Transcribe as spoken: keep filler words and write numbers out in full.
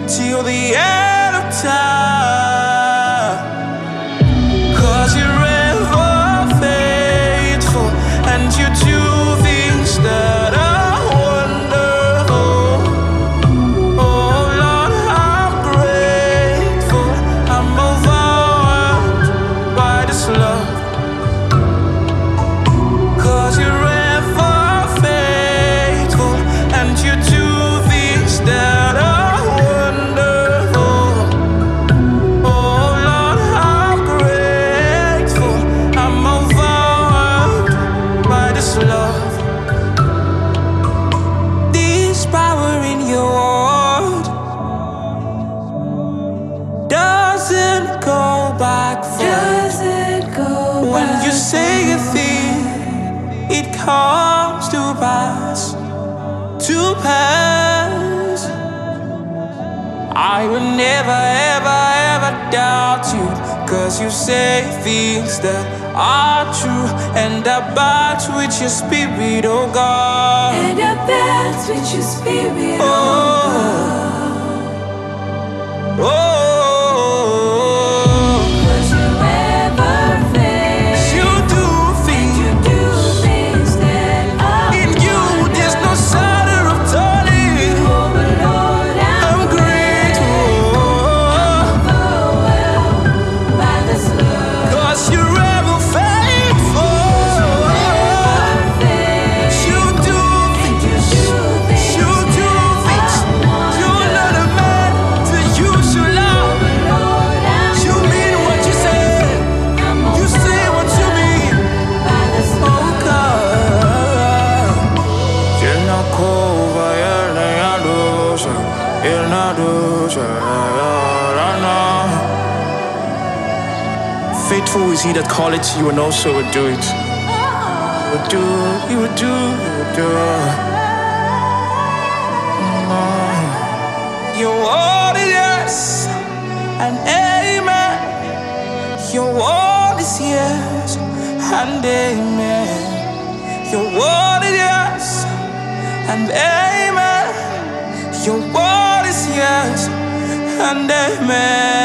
till the end of time. 'Cause you're ever faithful, and you do things that are wonderful. Oh Lord, I'm grateful. I'm overwhelmed by this love. 'Cause you're ever faithful, and you do things that are wonderful. Oh Lord, I'm grateful. I'm overwhelmed by this love. This power in your word doesn't go back for Doesn't go when back. you say a thing, it comes to pass, to pass. I will never, ever, ever doubt you, 'cause you say things that are true, and I batch with your spirit, oh God. And I back with your spirit, oh Oh, oh. Cause you're ever faithful. You do things. You do things that are In you, there's no shadow of turning. Oh Lord, I'm I'm grateful. overwhelmed by this love. 'Cause you're ever faithful. You do things. You do things. You're not a man to use your love. You mean what you say. You say what you mean. Oh God. You're not cold, you're not dosha. You're not dosha. Faithful is he that calleth you and also would do it. You would do, you would do, you would do. Mm. Your word is yes and amen. Your word is yes and amen. Your word is yes and amen. Your word is yes and amen.